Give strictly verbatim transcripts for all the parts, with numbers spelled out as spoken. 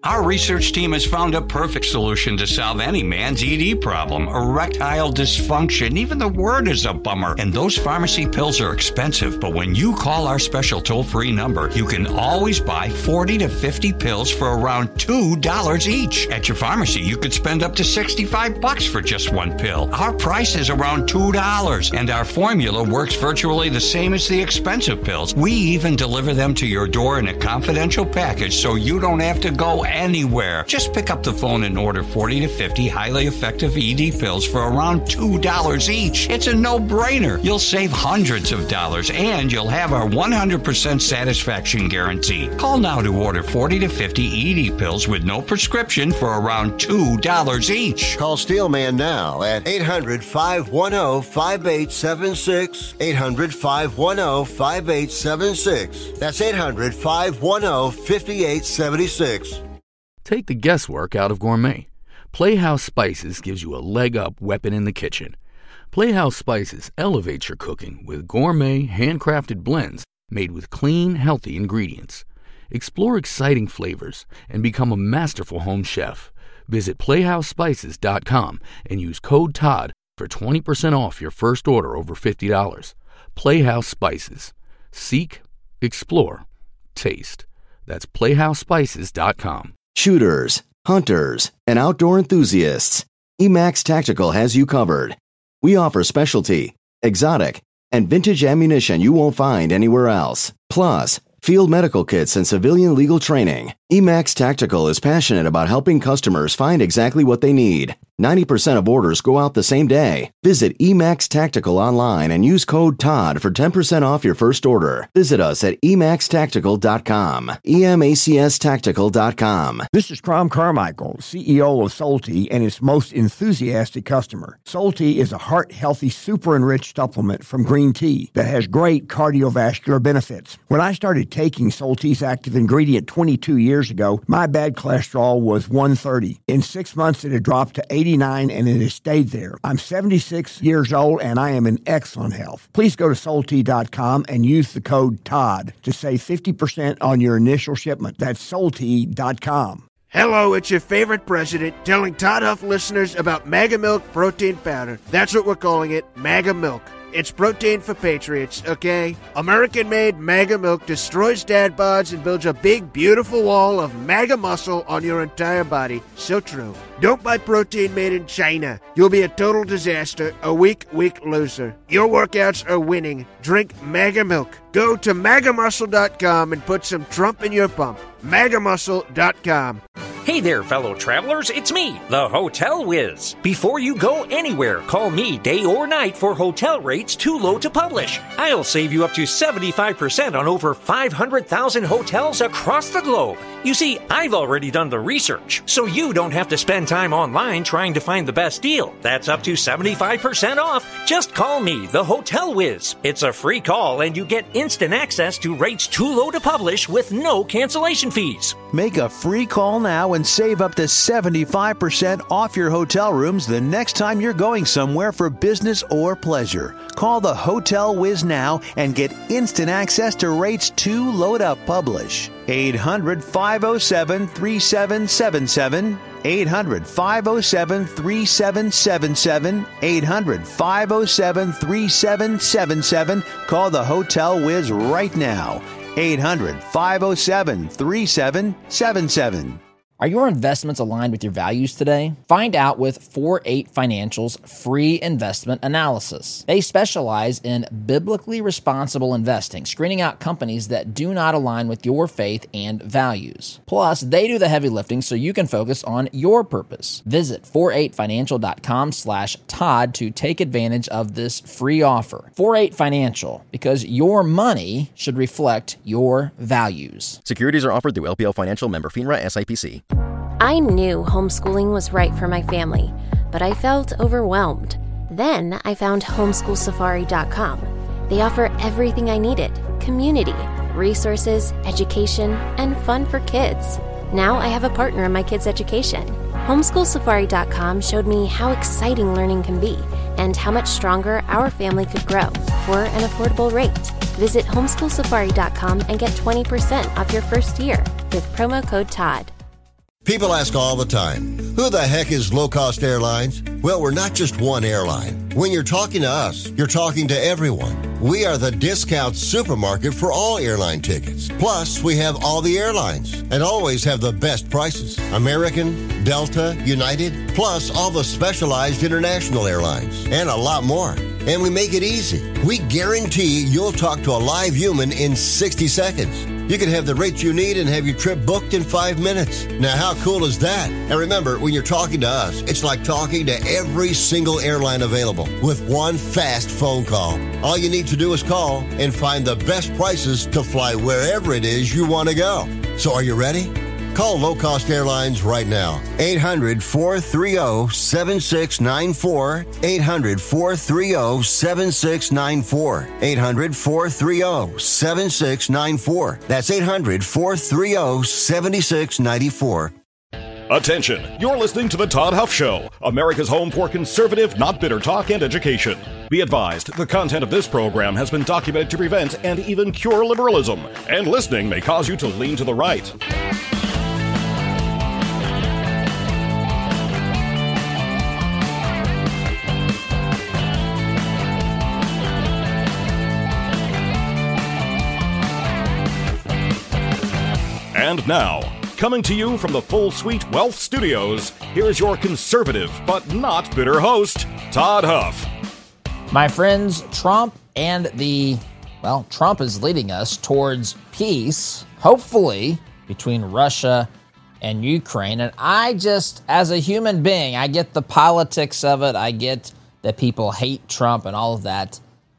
Our research team has found a perfect solution to solve any man's E D problem, erectile dysfunction. Even the word is a bummer. And those pharmacy pills are expensive, but when you call our special toll-free number, you can always buy forty to fifty pills for around two dollars each. At your pharmacy, you could spend up to sixty-five bucks for just one pill. Our price is around two dollars, and our formula works virtually the same as the expensive pills. We even deliver them to your door in a confidential package so you don't have to go anywhere. Just pick up the phone and order forty to fifty highly effective E D pills for around two dollars each. It's a no-brainer. You'll save hundreds of dollars, and you'll have our one hundred percent satisfaction guarantee. Call now to order forty to fifty E D pills with no prescription for around two dollars each. Call Steelman now at eight hundred, five one zero, five eight seven six. eight hundred, five one zero, five eight seven six. That's eight hundred, five one zero, five eight seven six. Take the guesswork out of gourmet. Playhouse Spices gives you a leg-up weapon in the kitchen. Playhouse Spices elevates your cooking with gourmet, handcrafted blends made with clean, healthy ingredients. Explore exciting flavors and become a masterful home chef. Visit playhouse spices dot com and use code Todd for twenty percent off your first order over fifty dollars. Playhouse Spices. Seek, explore, taste. That's playhouse spices dot com. Shooters, hunters, and outdoor enthusiasts, Emax Tactical has you covered. We offer specialty, exotic, and vintage ammunition you won't find anywhere else. Plus, field medical kits and civilian legal training. Emax Tactical is passionate about helping customers find exactly what they need. ninety percent of orders go out the same day. Visit Emax Tactical online and use code Todd for ten percent off your first order. Visit us at emax tactical dot com. E M A C S tactical dot com. This is Crom Carmichael, C E O of Solti and its most enthusiastic customer. Solti is a heart-healthy, super-enriched supplement from green tea that has great cardiovascular benefits. When I started taking Solti's active ingredient twenty-two years ago, my bad cholesterol was one thirty. In six months, it had dropped to eighty-nine, and it has stayed there. I'm seventy-six years old, and I am in excellent health. Please go to Solti dot com and use the code Todd to save fifty percent on your initial shipment. That's Solti dot com. Hello, it's your favorite president telling Todd Huff listeners about Mega Milk Protein Powder. That's what we're calling it, Mega Milk. It's protein for patriots, okay? American-made Mega Milk destroys dad bods and builds a big, beautiful wall of MAGA muscle on your entire body. So true. Don't buy protein made in China. You'll be a total disaster, a weak, weak loser. Your workouts are winning. Drink MAGA Milk. Go to maga muscle dot com and put some Trump in your pump. maga muscle dot com. Hey there, fellow travelers, it's me, the Hotel Whiz. Before you go anywhere, call me day or night for hotel rates too low to publish. I'll save you up to seventy-five percent on over five hundred thousand hotels across the globe. You see, I've already done the research, so you don't have to spend time online trying to find the best deal. That's up to seventy-five percent off. Just call me, the Hotel Whiz. It's a free call, and you get instant access to rates too low to publish with no cancellation fees. Make a free call now and save up to seventy-five percent off your hotel rooms the next time you're going somewhere for business or pleasure. Call the Hotel Whiz now and get instant access to rates too low to publish. eight hundred, five oh seven, three seven seven seven. eight hundred, five oh seven, three seven seven seven. eight hundred, five oh seven, three seven seven seven. Call the Hotel Whiz right now. eight hundred, five oh seven, three seven seven seven. Are your investments aligned with your values today? Find out with four eight Financial's free investment analysis. They specialize in biblically responsible investing, screening out companies that do not align with your faith and values. Plus, they do the heavy lifting so you can focus on your purpose. Visit four eight financial dot com slash Todd to take advantage of this free offer. four eight Financial, because your money should reflect your values. Securities are offered through L P L Financial, member FINRA, S I P C. I knew homeschooling was right for my family, but I felt overwhelmed. Then I found homeschool safari dot com. They offer everything I needed: community, resources, education, and fun for kids. Now I have a partner in my kids' education. homeschool safari dot com showed me how exciting learning can be and how much stronger our family could grow for an affordable rate. Visit homeschool safari dot com and get twenty percent off your first year with promo code Todd. People ask all the time, who the heck is Low Cost Airlines? Well, we're not just one airline. When you're talking to us, you're talking to everyone. We are the discount supermarket for all airline tickets. Plus, we have all the airlines and always have the best prices. American, Delta, United, plus all the specialized international airlines and a lot more. And we make it easy. We guarantee you'll talk to a live human in sixty seconds. You can have the rates you need and have your trip booked in five minutes. Now, how cool is that? And remember, when you're talking to us, it's like talking to every single airline available with one fast phone call. All you need to do is call and find the best prices to fly wherever it is you want to go. So are you ready? Call Low Cost Airlines right now. eight hundred, four three zero, seven six nine four. eight hundred, four three zero, seven six nine four. eight hundred, four three zero, seven six nine four. That's eight hundred, four three zero, seven six nine four. Attention, you're listening to The Todd Huff Show, America's home for conservative, not bitter talk and education. Be advised, the content of this program has been documented to prevent and even cure liberalism, and listening may cause you to lean to the right. And now, coming to you from the Full Suite Wealth Studios, here's your conservative but not bitter host, Todd Huff. My friends, Trump and the, well, Trump is leading us towards peace, hopefully, between Russia and Ukraine. And I just, as a human being, I get the politics of it. I get that people hate Trump and all of that.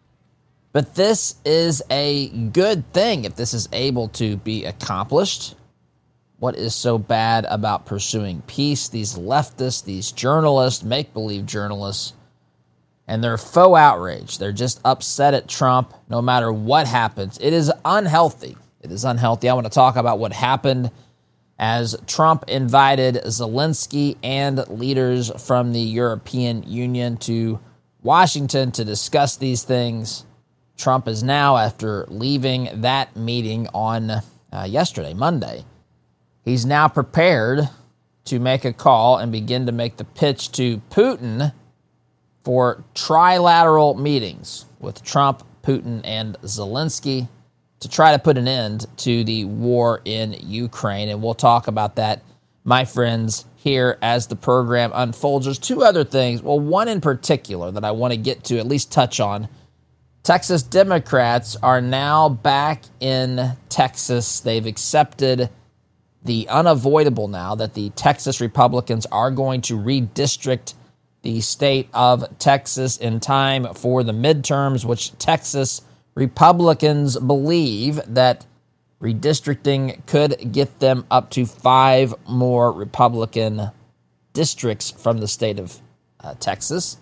But this is a good thing if this is able to be accomplished. What is so bad about pursuing peace? These leftists, these journalists, make-believe journalists, and they're faux outrage. They're just upset at Trump no matter what happens. It is unhealthy. It is unhealthy. I want to talk about what happened as Trump invited Zelensky and leaders from the European Union to Washington to discuss these things. Trump is now, after leaving that meeting on uh, yesterday, Monday, he's now prepared to make a call and begin to make the pitch to Putin for trilateral meetings with Trump, Putin, and Zelensky to try to put an end to the war in Ukraine. And we'll talk about that, my friends, here as the program unfolds. There's two other things, well, one in particular that I want to get to, at least touch on. Texas Democrats are now back in Texas. They've accepted the unavoidable now that the Texas Republicans are going to redistrict the state of Texas in time for the midterms, which Texas Republicans believe that redistricting could get them up to five more Republican districts from the state of uh, Texas.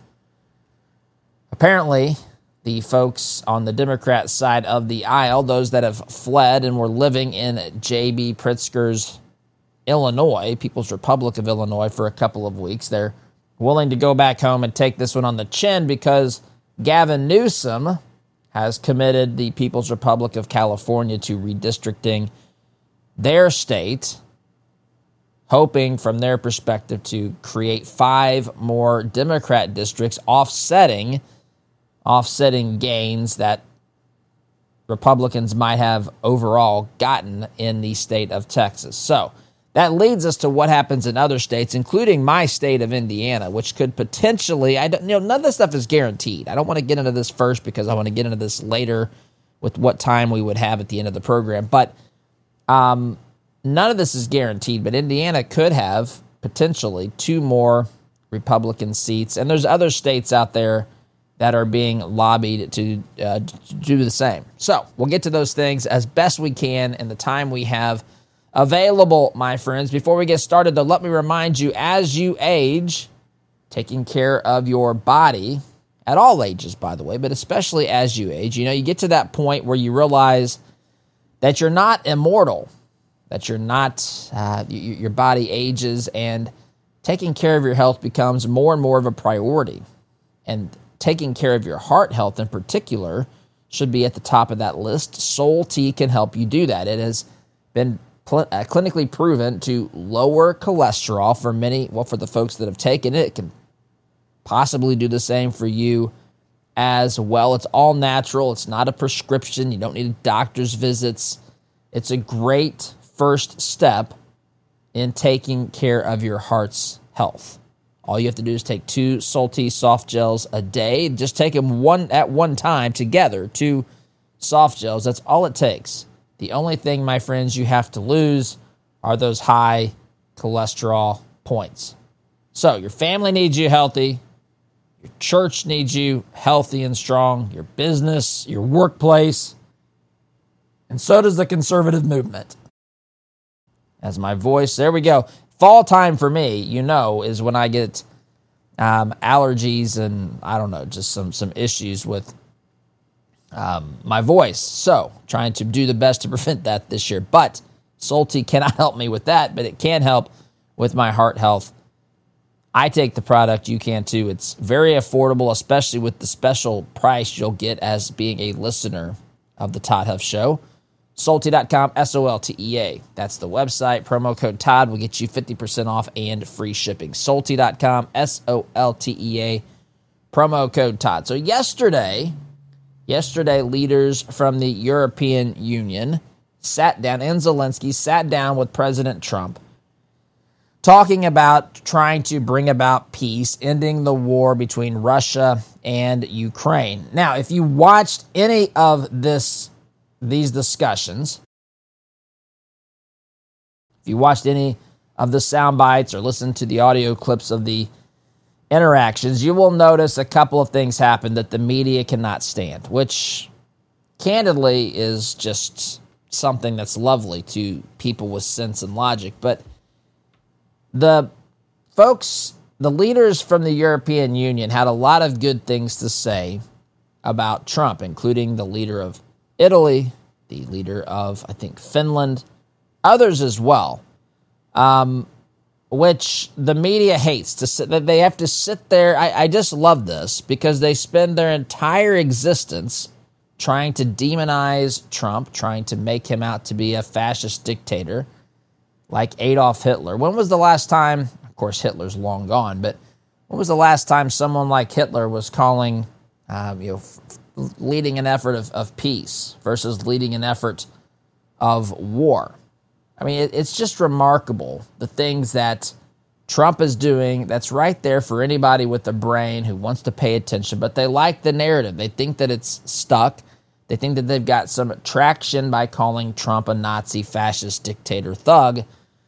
Apparently, the folks on the Democrat side of the aisle, those that have fled and were living in J B. Pritzker's Illinois, People's Republic of Illinois, for a couple of weeks, they're willing to go back home and take this one on the chin because Gavin Newsom has committed the People's Republic of California to redistricting their state, hoping from their perspective to create five more Democrat districts, offsetting offsetting gains that Republicans might have overall gotten in the state of Texas. So that leads us to what happens in other states, including my state of Indiana, which could potentially, I don't, you know, none of this stuff is guaranteed. I don't want to get into this first because I want to get into this later with what time we would have at the end of the program. But um, none of this is guaranteed, but Indiana could have potentially two more Republican seats. And there's other states out there that are being lobbied to uh, do the same. So we'll get to those things as best we can in the time we have available, my friends. Before we get started, though, let me remind you, as you age, taking care of your body, at all ages, by the way, but especially as you age, you know, you get to that point where you realize that you're not immortal, that you're not, uh, you, your body ages, and taking care of your health becomes more and more of a priority. And taking care of your heart health in particular should be at the top of that list. Soul Tea can help you do that. It has been cl- uh, clinically proven to lower cholesterol for many, well, for the folks that have taken it. It can possibly do the same for you as well. It's all natural. It's not a prescription. You don't need a doctor's visits. It's a great first step in taking care of your heart's health. All you have to do is take two Solti soft gels a day. Just take them one at one time together, two soft gels. That's all it takes. The only thing, my friends, you have to lose are those high cholesterol points. So your family needs you healthy. Your church needs you healthy and strong. Your business, your workplace. And so does the conservative movement. As my voice, there we go. Fall time for me, you know, is when I get um, allergies and, I don't know, just some, some issues with um, my voice. So, trying to do the best to prevent that this year. But Solti cannot help me with that, but it can help with my heart health. I take the product, you can too. It's very affordable, especially with the special price you'll get as being a listener of the Todd Huff Show. Solti dot com, S O L T E A. That's the website. Promo code Todd will get you fifty percent off and free shipping. Solti dot com, S O L T E A. Promo code Todd. So yesterday, yesterday, leaders from the European Union sat down, and Zelensky sat down with President Trump, talking about trying to bring about peace, ending the war between Russia and Ukraine. Now, if you watched any of this these discussions, if you watched any of the sound bites or listened to the audio clips of the interactions, you will notice a couple of things happen that the media cannot stand, which candidly is just something that's lovely to people with sense and logic. But the folks, the leaders from the European Union had a lot of good things to say about Trump, including the leader of Italy, the leader of, I think, Finland, others as well, um, which the media hates. To sit, that they have to sit there. I, I just love this because they spend their entire existence trying to demonize Trump, trying to make him out to be a fascist dictator like Adolf Hitler. When was the last time, of course, Hitler's long gone, but when was the last time someone like Hitler was calling, um, you know, f- leading an effort of, of peace versus leading an effort of war? I mean, it, it's just remarkable the things that Trump is doing that's right there for anybody with a brain who wants to pay attention, but they like the narrative. They think that it's stuck. They think that they've got some traction by calling Trump a Nazi, fascist, dictator, thug,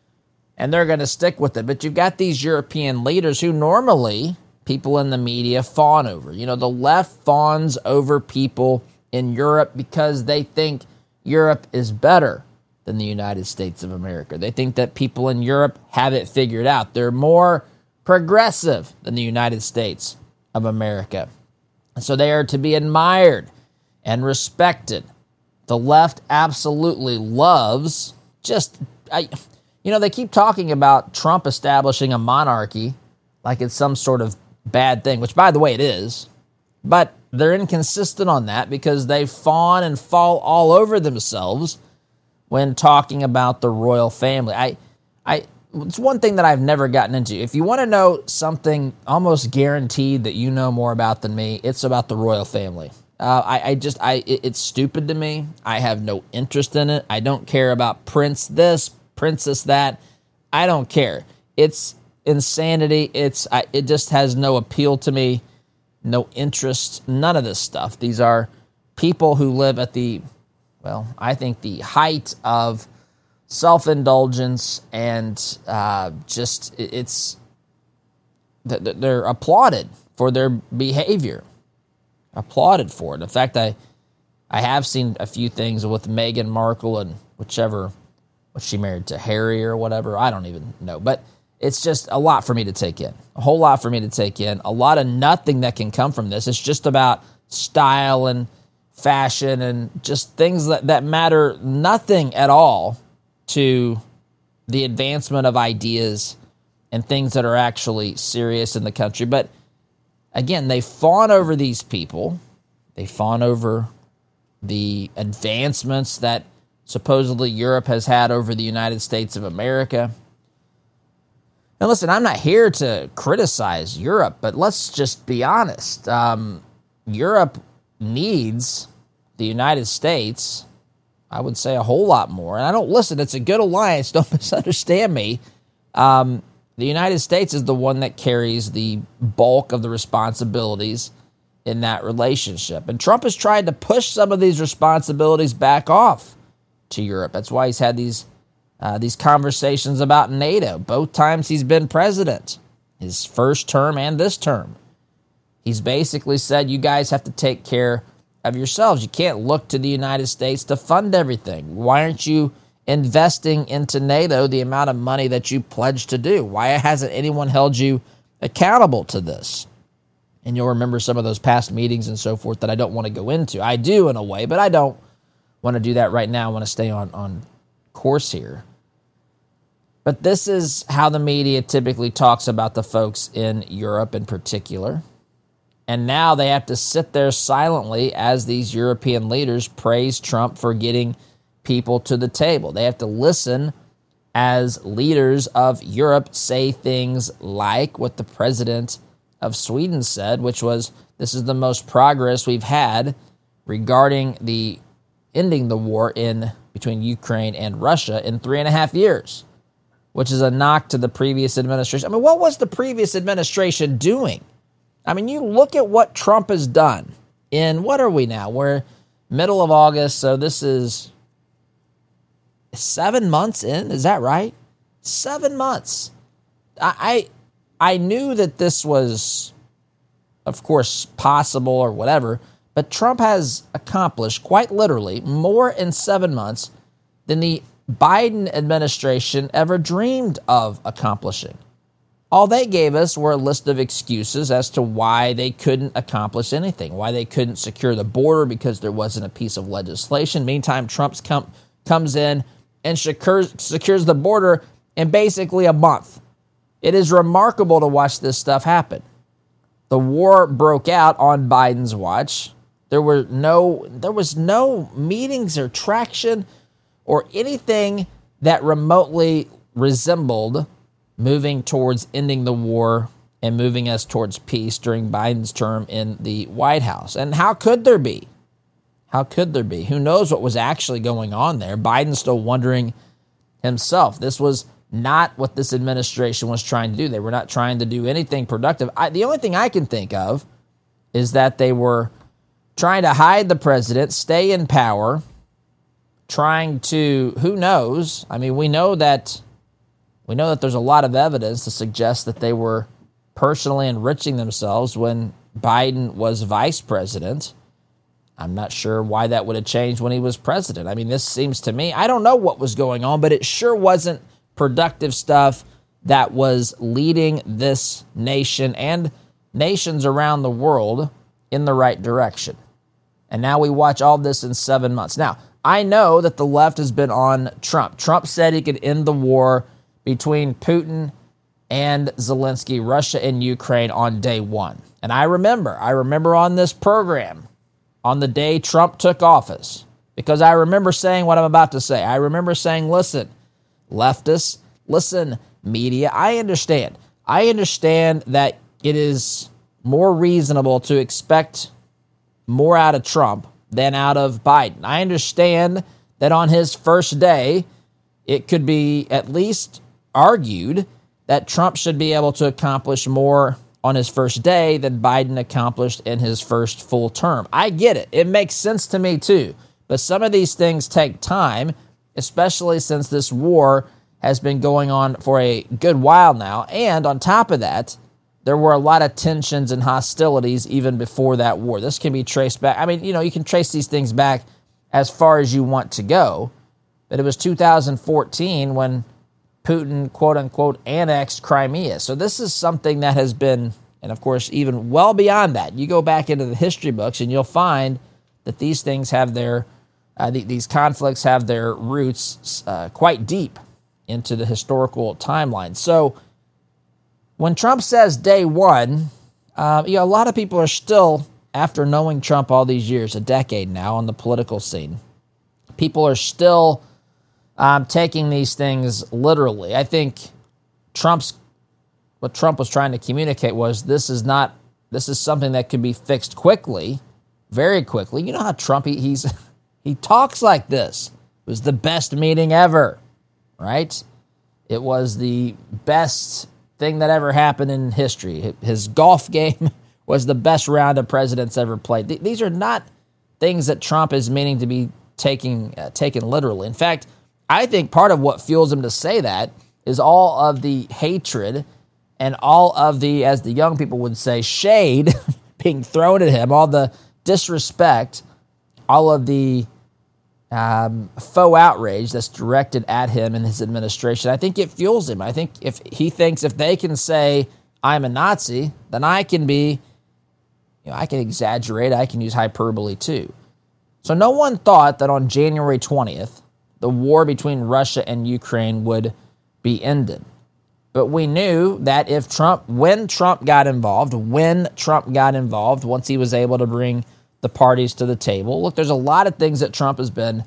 and they're going to stick with it. But you've got these European leaders who normally people in the media fawn over. You know, the left fawns over people in Europe because they think Europe is better than the United States of America. They think that people in Europe have it figured out. They're more progressive than the United States of America. And so they are to be admired and respected. The left absolutely loves just, I, you know, they keep talking about Trump establishing a monarchy like it's some sort of bad thing, which, by the way, it is. But they're inconsistent on that because they fawn and fall all over themselves when talking about the royal family. I, I, it's one thing that I've never gotten into. If you want to know something almost guaranteed that you know more about than me, it's about the royal family. Uh, I, I just, I, it, it's stupid to me. I have no interest in it. I don't care about Prince this, Princess that. I don't care. It's insanity. It's, I, it just has no appeal to me, no interest, none of this stuff. These are people who live at the, well, I think the height of self-indulgence and uh, just, it, it's, they're applauded for their behavior. Applauded for it. In fact, I I have seen a few things with Meghan Markle and whichever, was she married to Harry or whatever? I don't even know. But it's just a lot for me to take in. A whole lot for me to take in. A lot of nothing that can come from this. It's just about style and fashion and just things that, that matter nothing at all to the advancement of ideas and things that are actually serious in the country. But again, they fawn over these people. They fawn over the advancements that supposedly Europe has had over the United States of America. And listen, I'm not here to criticize Europe, but let's just be honest. Um, Europe needs the United States, I would say, a whole lot more. And I don't, listen, it's a good alliance. Don't misunderstand me. Um, the United States is the one that carries the bulk of the responsibilities in that relationship. And Trump has tried to push some of these responsibilities back off to Europe. That's why he's had these uh, these conversations about NATO both times he's been president, his first term and this term. He's basically said, you guys have to take care of yourselves. You can't look to the United States to fund everything. Why aren't you investing into NATO the amount of money that you pledged to do? Why hasn't anyone held you accountable to this? And you'll remember some of those past meetings and so forth that I don't want to go into. I do in a way, but I don't want to do that right now. I want to stay on, on course here. But this is how the media typically talks about the folks in Europe in particular. And now they have to sit there silently as these European leaders praise Trump for getting people to the table. They have to listen as leaders of Europe say things like what the president of Sweden said, which was, this is the most progress we've had regarding the ending the war in between Ukraine and Russia in three and a half years, which is a knock to the previous administration. I mean, what was the previous administration doing? I mean, you look at what Trump has done in, what are we now? We're middle of August, so this is seven months in. Is that right? Seven months. I I, I knew that this was, of course, possible or whatever, but Trump has accomplished, quite literally, more in seven months than the Biden administration ever dreamed of accomplishing. All they gave us were a list of excuses as to why they couldn't accomplish anything, why they couldn't secure the border because there wasn't a piece of legislation. Meantime, Trump com- comes in and secures, secures the border in basically a month. It is remarkable to watch this stuff happen. The war broke out on Biden's watch. There were no, there was no meetings or traction or anything that remotely resembled moving towards ending the war and moving us towards peace during Biden's term in the White House. And how could there be? How could there be? Who knows what was actually going on there? Biden's still wondering himself. This was not what this administration was trying to do. They were not trying to do anything productive. I, the only thing I can think of is that they were trying to hide the president, stay in power, trying to, who knows? I mean, we know that We know that there's a lot of evidence to suggest that they were personally enriching themselves when Biden was vice president. I'm not sure why that would have changed when he was president. I mean, this seems to me, I don't know what was going on, but it sure wasn't productive stuff that was leading this nation and nations around the world in the right direction. And now we watch all this in seven months. Now, I know that the left has been on Trump. Trump said he could end the war between Putin and Zelensky, Russia and Ukraine on day one. And I remember, I remember on this program, on the day Trump took office, because I remember saying what I'm about to say. I remember saying, listen, leftists, listen, media, I understand. I understand that it is more reasonable to expect more out of Trump than out of Biden. I understand that on his first day, it could be at least argued that Trump should be able to accomplish more on his first day than Biden accomplished in his first full term. I get it. It makes sense to me too. But some of these things take time, especially since this war has been going on for a good while now. And on top of that, there were a lot of tensions and hostilities even before that war. This can be traced back. I mean, you know, you can trace these things back as far as you want to go. But it was two thousand fourteen when Putin, quote-unquote, annexed Crimea. So this is something that has been, and of course, even well beyond that. You go back into the history books and you'll find that these things have their, uh, th- these conflicts have their roots uh, quite deep into the historical timeline. So when Trump says day one, uh, you know, a lot of people are still, after knowing Trump all these years, a decade now on the political scene, people are still um, taking these things literally. I think Trump's what Trump was trying to communicate was this is not this is something that could be fixed quickly, very quickly. You know how Trump he, he's he talks like this. It was the best meeting ever, right? It was the best thing that ever happened in history. His golf game was the best round a president's ever played. These are not things that Trump is meaning to be taking uh, taken literally. In fact, I think part of what fuels him to say that is all of the hatred and all of the, as the young people would say, shade being thrown at him, all the disrespect, all of the um, faux outrage that's directed at him and his administration. I think it fuels him. I think if he thinks if they can say, I'm a Nazi, then I can be, you know, I can exaggerate, I can use hyperbole too. So no one thought that on January twentieth, the war between Russia and Ukraine would be ended. But we knew that if Trump, when Trump got involved, when Trump got involved, once he was able to bring the parties to the table, look, there's a lot of things that Trump has been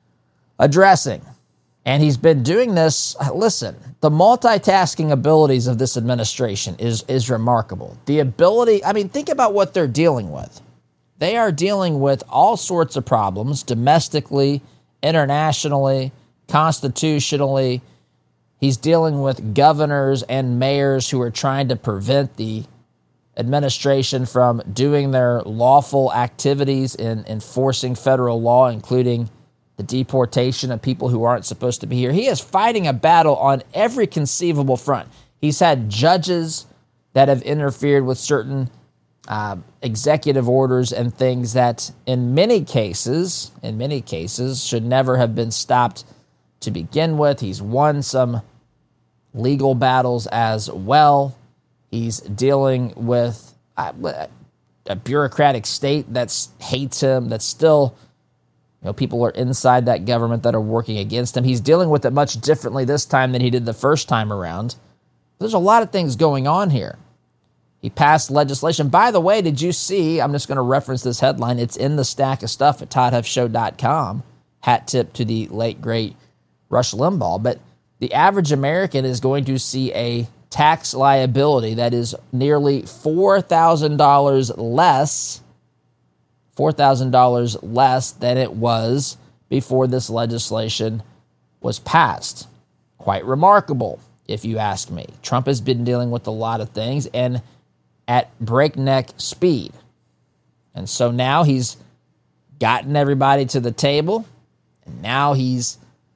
addressing. And he's been doing this. Listen, the multitasking abilities of this administration is, is remarkable. The ability, I mean, think about what they're dealing with. They are dealing with all sorts of problems domestically, internationally, constitutionally. He's dealing with governors and mayors who are trying to prevent the administration from doing their lawful activities in enforcing federal law, including the deportation of people who aren't supposed to be here. He is fighting a battle on every conceivable front. He's had judges that have interfered with certain uh, executive orders and things that in many cases, in many cases, should never have been stopped to begin with. He's won some legal battles as well. He's dealing with a, a bureaucratic state that hates him, that's still, you know, people are inside that government that are working against him. He's dealing with it much differently this time than he did the first time around. There's a lot of things going on here. He passed legislation. By the way, did you see, I'm just going to reference this headline. It's in the stack of stuff at todd huff show dot com. Hat tip to the late, great Rush Limbaugh. But the average American is going to see a tax liability that is nearly four thousand dollars less, four thousand dollars less than it was before this legislation was passed. Quite remarkable, if you ask me. Trump has been dealing with a lot of things and at breakneck speed. And so now he's gotten everybody to the table, and now he's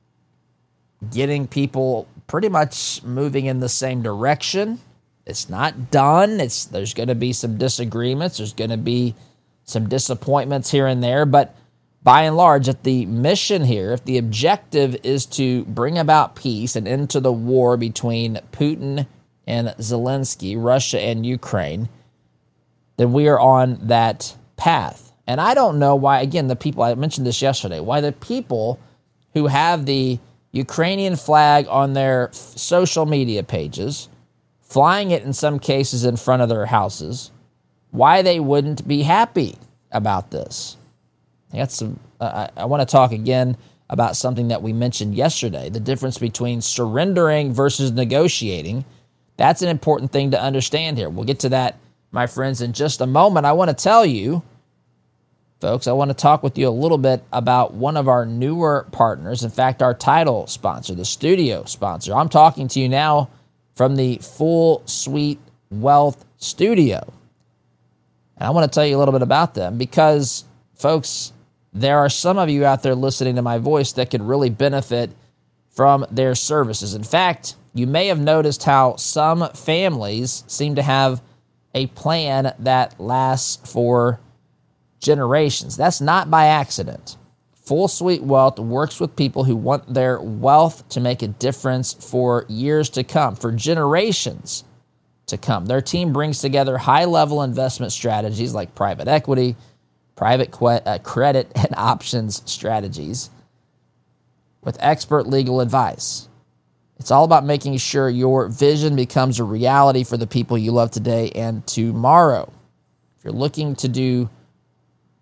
getting people pretty much moving in the same direction. It's not done. It's there's going to be some disagreements. There's going to be some disappointments here and there. But by and large, if the mission here, if the objective is to bring about peace and end to the war between Putin and Zelensky, Russia and Ukraine, then we are on that path. And I don't know why, again, the people, I mentioned this yesterday, why the people who have the Ukrainian flag on their social media pages, flying it in some cases in front of their houses, why they wouldn't be happy about this. That's some, uh, I, I want to talk again about something that we mentioned yesterday, the difference between surrendering versus negotiating. That's an important thing to understand here. We'll get to that, my friends, in just a moment. I want to tell you, folks, I want to talk with you a little bit about one of our newer partners. In fact, our title sponsor, the studio sponsor. I'm talking to you now from the Full Suite Wealth Studio. And I want to tell you a little bit about them because, folks, there are some of you out there listening to my voice that could really benefit from their services. In fact, you may have noticed how some families seem to have a plan that lasts for generations. That's not by accident. Full Suite Wealth works with people who want their wealth to make a difference for years to come, for generations to come. Their team brings together high-level investment strategies like private equity, private que- uh, credit, and options strategies with expert legal advice. It's all about making sure your vision becomes a reality for the people you love today and tomorrow. If you're looking to do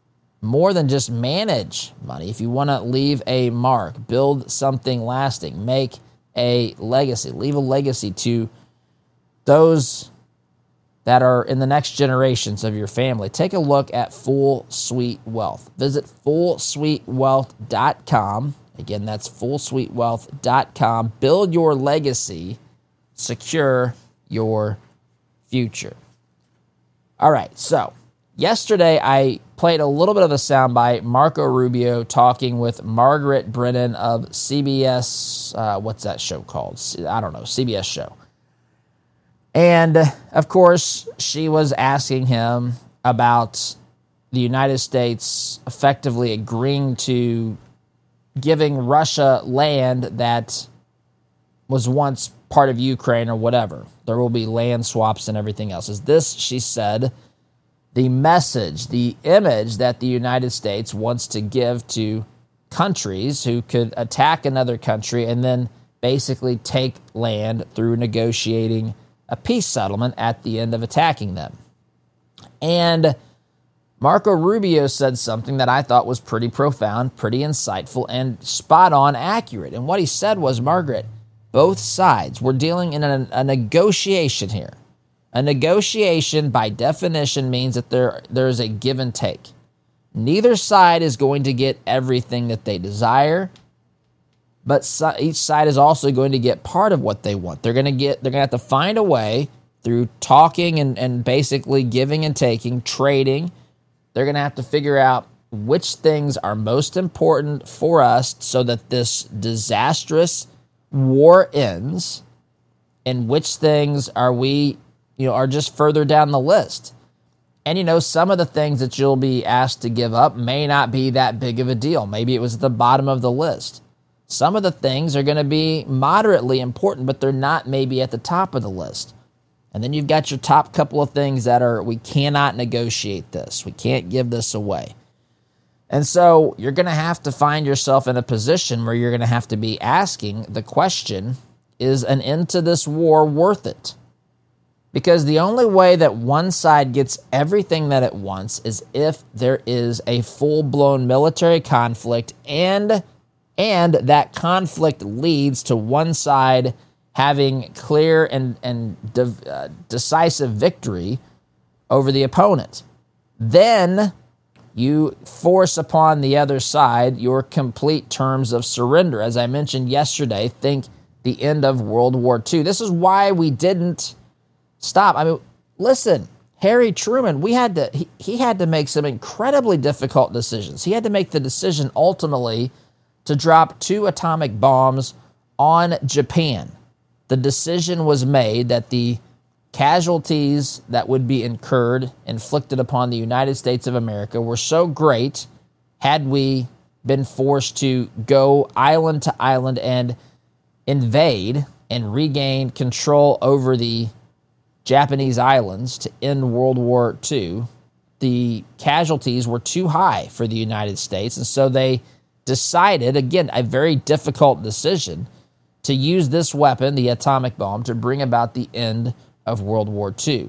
more than just manage money, if you want to leave a mark, build something lasting, make a legacy, leave a legacy to those that are in the next generations of your family, take a look at Full Suite Wealth. Visit full suite wealth dot com. Again, that's full suite wealth dot com. Build your legacy, secure your future. All right, so yesterday I played a little bit of a soundbite, Marco Rubio talking with Margaret Brennan of C B S, uh, what's that show called? I don't know, C B S show. And, of course, she was asking him about the United States effectively agreeing to giving Russia land that was once part of Ukraine or whatever. There will be land swaps and everything else. Is this, she said, the message, the image that the United States wants to give to countries who could attack another country and then basically take land through negotiating a peace settlement at the end of attacking them? And Marco Rubio said something that I thought was pretty profound, pretty insightful, and spot on accurate. And what he said was, Margaret, both sides, we're dealing in a, a negotiation here. A negotiation, by definition, means that there there's a give and take. Neither side is going to get everything that they desire, but so, each side is also going to get part of what they want. They're going to get. They're going to have to find a way through talking and, and basically giving and taking, trading. They're going to have to figure out which things are most important for us so that this disastrous war ends, and which things are we, you know, are just further down the list. And, you know, some of the things that you'll be asked to give up may not be that big of a deal. Maybe it was at the bottom of the list. Some of the things are going to be moderately important, but they're not maybe at the top of the list. And then you've got your top couple of things that are, we cannot negotiate this. We can't give this away. And so you're going to have to find yourself in a position where you're going to have to be asking the question, is an end to this war worth it? Because the only way that one side gets everything that it wants is if there is a full-blown military conflict and and that conflict leads to one side having clear and, and de- uh, decisive victory over the opponent. Then you force upon the other side your complete terms of surrender. As I mentioned yesterday, think the end of World War Two. This is why we didn't stop. I mean, listen, Harry Truman, we had to he, he had to make some incredibly difficult decisions. He had to make the decision ultimately to drop two atomic bombs on Japan. The decision was made that the casualties that would be incurred, inflicted upon the United States of America, were so great had we been forced to go island to island and invade and regain control over the Japanese islands to end World War Two. The casualties were too high for the United States, and so they decided, again, a very difficult decision, to use this weapon, the atomic bomb, to bring about the end of World War Two.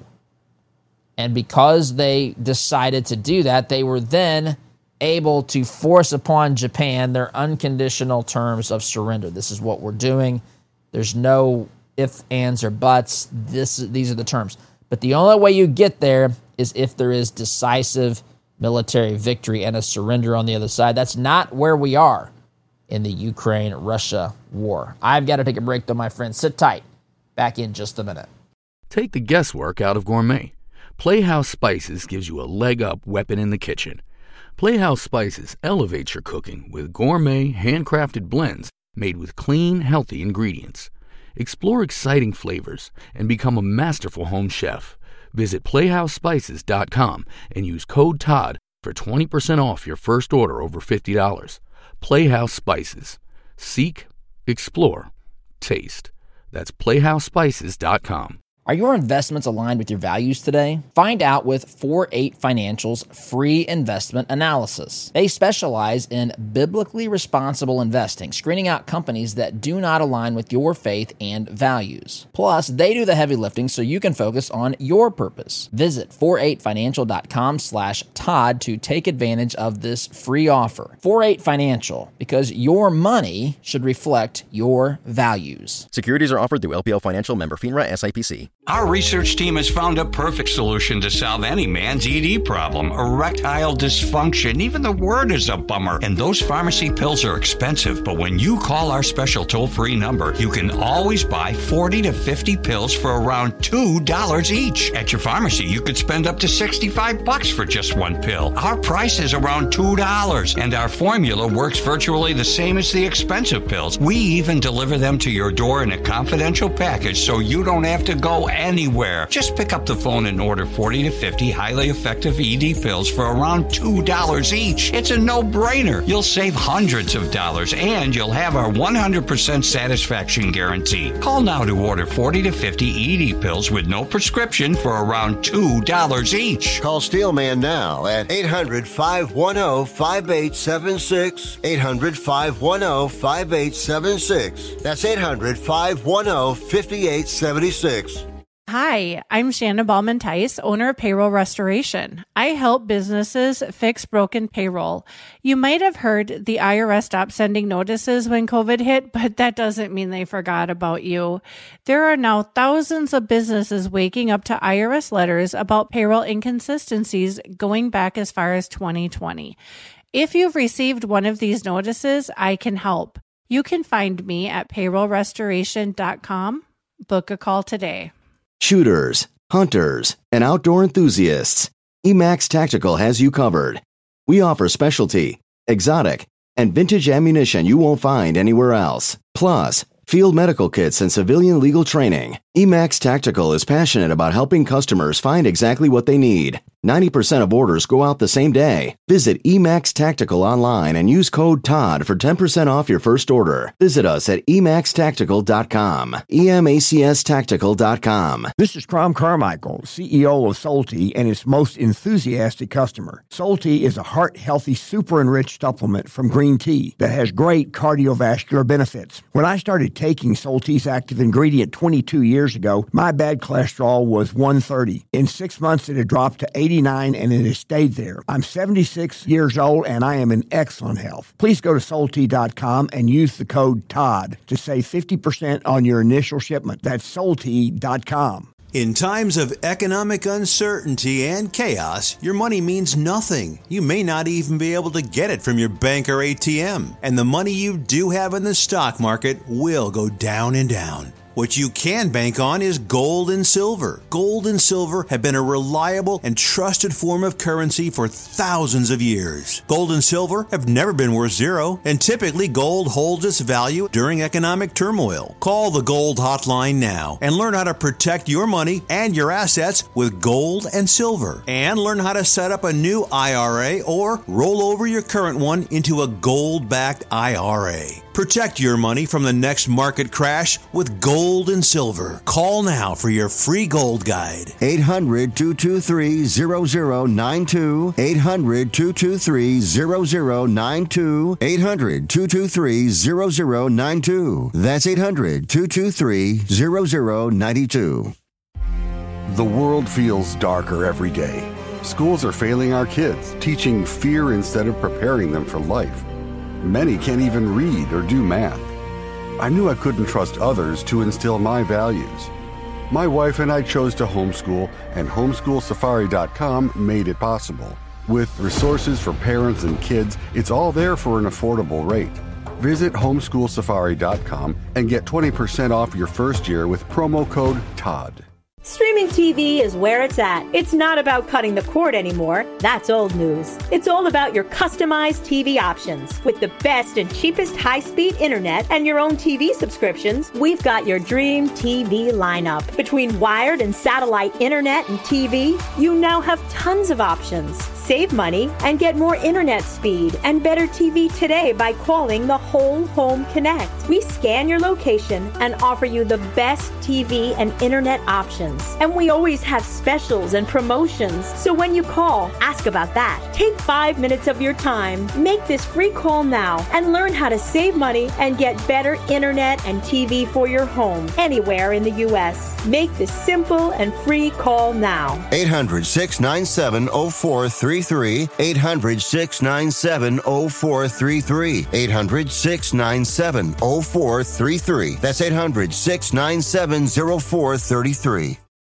And because they decided to do that, they were then able to force upon Japan their unconditional terms of surrender. This is what we're doing. There's no ifs, ands, or buts. This, these are the terms. But the only way you get there is if there is decisive military victory and a surrender on the other side. That's not where we are in the Ukraine-Russia war. I've got to take a break, though, my friends. Sit tight. Back in just a minute. Take the guesswork out of gourmet. Playhouse Spices gives you a leg-up weapon in the kitchen. Playhouse Spices elevates your cooking with gourmet, handcrafted blends made with clean, healthy ingredients. Explore exciting flavors and become a masterful home chef. Visit playhouse spices dot com and use code Todd for twenty percent off your first order over fifty dollars. Playhouse Spices. Seek, explore, taste. That's playhouse spices dot com. Are your investments aligned with your values today? Find out with four eight Financial's free investment analysis. They specialize in biblically responsible investing, screening out companies that do not align with your faith and values. Plus, they do the heavy lifting so you can focus on your purpose. Visit four eight financial dot com slash Todd to take advantage of this free offer. four eight Financial, because your money should reflect your values. Securities are offered through L P L Financial, member FINRA, S I P C. Our research team has found a perfect solution to solve any man's E D problem, erectile dysfunction. Even the word is a bummer. And those pharmacy pills are expensive, but when you call our special toll-free number, you can always buy forty to fifty pills for around two dollars each. At your pharmacy, you could spend up to sixty-five bucks for just one pill. Our price is around two dollars, and our formula works virtually the same as the expensive pills. We even deliver them to your door in a confidential package so you don't have to go anywhere. Just pick up the phone and order forty to fifty highly effective E D pills for around two dollars each. It's a no-brainer. You'll save hundreds of dollars, and you'll have our one hundred percent satisfaction guarantee. Call now to order forty to fifty E D pills with no prescription for around two dollars each. Call Steelman now at eight hundred, five one zero, five eight seven six. eight hundred, five one zero, five eight seven six. That's eight hundred, five one zero, five eight seven six. Hi, I'm Shannon Ballman Tice, owner of Payroll Restoration. I help businesses fix broken payroll. You might have heard the I R S stopped sending notices when COVID hit, but that doesn't mean they forgot about you. There are now thousands of businesses waking up to I R S letters about payroll inconsistencies going back as far as twenty twenty. If you've received one of these notices, I can help. You can find me at payroll restoration dot com. Book a call today. Shooters, hunters, and outdoor enthusiasts, Emax Tactical has you covered. We offer specialty, exotic, and vintage ammunition you won't find anywhere else. Plus, field medical kits and civilian legal training. Emax Tactical is passionate about helping customers find exactly what they need. ninety percent of orders go out the same day. Visit Emax Tactical online and use code Todd for ten percent off your first order. Visit us at emax tactical dot com. E M A C S tactical dot com. This is Crom Carmichael, C E O of Solti and its most enthusiastic customer. Solti is a heart-healthy, super-enriched supplement from green tea that has great cardiovascular benefits. When I started taking Solti's active ingredient twenty-two years ago, my bad cholesterol was one thirty. In six months, it had dropped to eighty-nine, and it has stayed there. I'm seventy-six years old, and I am in excellent health. Please go to Solti dot com and use the code Todd to save fifty percent on your initial shipment. That's Solti dot com. In times of economic uncertainty and chaos, your money means nothing. You may not even be able to get it from your bank or A T M. And the money you do have in the stock market will go down and down. What you can bank on is gold and silver. Gold and silver have been a reliable and trusted form of currency for thousands of years. Gold and silver have never been worth zero, and typically gold holds its value during economic turmoil. Call the Gold Hotline now and learn how to protect your money and your assets with gold and silver. And learn how to set up a new I R A or roll over your current one into a gold-backed I R A. Protect your money from the next market crash with gold and silver. Call now for your free gold guide. eight hundred, two two three, zero zero nine two. eight hundred, two two three, zero zero nine two. eight hundred, two two three, zero zero nine two. That's eight hundred, two two three, zero zero nine two. The world feels darker every day. Schools are failing our kids, teaching fear instead of preparing them for life. Many can't even read or do math. I knew I couldn't trust others to instill my values. My wife and I chose to homeschool, and homeschool safari dot com made it possible. With resources for parents and kids, it's all there for an affordable rate. Visit homeschool safari dot com and get twenty percent off your first year with promo code Todd. Streaming T V is where it's at. It's not about cutting the cord anymore. That's old news. It's all about your customized T V options. With the best and cheapest high-speed internet and your own T V subscriptions, we've got your dream T V lineup. Between wired and satellite internet and T V, you now have tons of options. Save money and get more internet speed and better T V today by calling the Whole Home Connect. We scan your location and offer you the best T V and internet options. And we always have specials and promotions. So when you call, ask about that. Take five minutes of your time, make this free call now, and learn how to save money and get better internet and T V for your home anywhere in the U S. Make this simple and free call now. eight hundred, six nine seven, oh four three three three. eight hundred, six nine seven, oh four three three. eight hundred, six nine seven, oh four three three. That's eight hundred, six nine seven, oh four three three.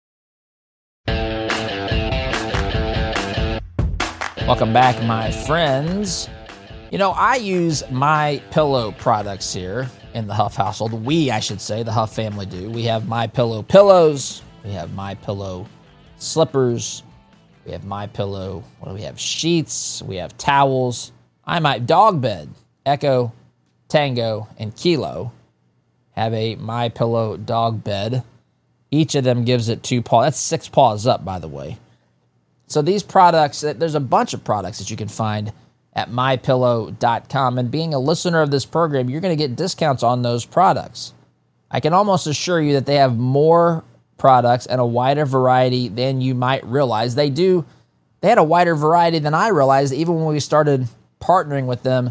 Welcome back, my friends. You know, I use MyPillow products here in the Huff household. We, I should say, the Huff family do. We have MyPillow pillows. We have MyPillow slippers. We have MyPillow. What do we have? Sheets. We have towels. I my dog bed. Echo, Tango, and Kilo have a MyPillow dog bed. Each of them gives it two paws. That's six paws up, by the way. So these products, there's a bunch of products that you can find at my pillow dot com. And being a listener of this program, you're going to get discounts on those products. I can almost assure you that they have more products and a wider variety than you might realize. They do. They had a wider variety than I realized even when we started partnering with them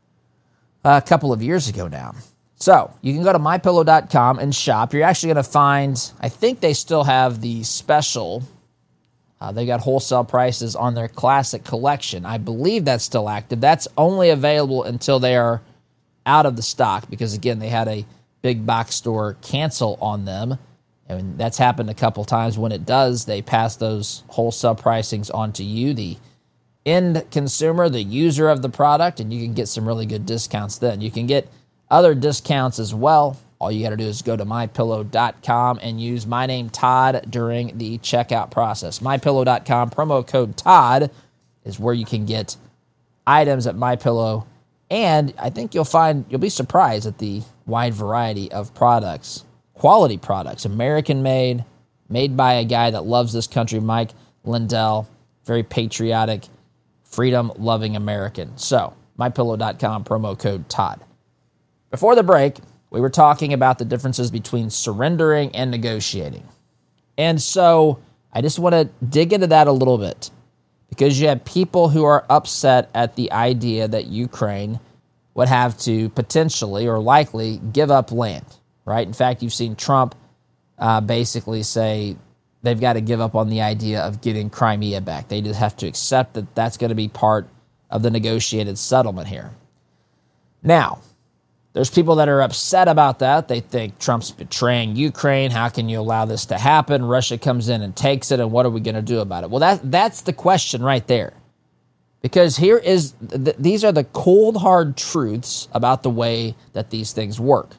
a couple of years ago now. So you can go to my pillow dot com and shop. You're actually going to find, I think they still have the special. Uh, they got wholesale prices on their classic collection. I believe that's still active. That's only available until they are out of the stock because, again, they had a big box store cancel on them. And that's happened a couple times. When it does, they pass those wholesale pricings on to you, the end consumer, the user of the product, and you can get some really good discounts then. You can get other discounts as well. All you got to do is go to my pillow dot com and use my name, Todd, during the checkout process. my pillow dot com, promo code Todd is where you can get items at MyPillow. And I think you'll find, you'll be surprised at the wide variety of products, quality products, American-made, made by a guy that loves this country, Mike Lindell, very patriotic, freedom-loving American. So, my pillow dot com, promo code Todd. Before the break, we were talking about the differences between surrendering and negotiating. And so I just want to dig into that a little bit because you have people who are upset at the idea that Ukraine would have to potentially or likely give up land, right? In fact, you've seen Trump uh, basically say they've got to give up on the idea of getting Crimea back. They just have to accept that that's going to be part of the negotiated settlement here. Now, there's people that are upset about that. They think Trump's betraying Ukraine. How can you allow this to happen? Russia comes in and takes it, and what are we going to do about it? Well, that that's the question right there. Because here is th- these are the cold, hard truths about the way that these things work.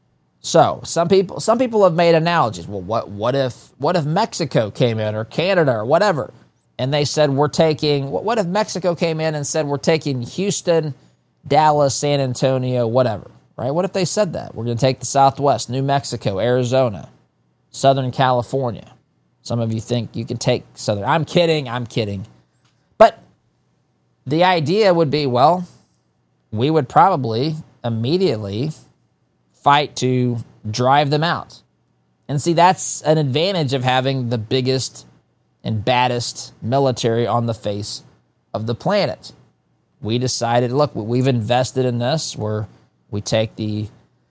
So some people some people have made analogies. Well, what what if what if Mexico came in or Canada or whatever, and they said we're taking what if Mexico came in and said we're taking Houston, Dallas, San Antonio, whatever. Right? What if they said that? We're going to take the Southwest, New Mexico, Arizona, Southern California. Some of you think you can take Southern. I'm kidding. I'm kidding. But the idea would be, well, we would probably immediately fight to drive them out. And see, that's an advantage of having the biggest and baddest military on the face of the planet. We decided, look, we've invested in this. We're We take the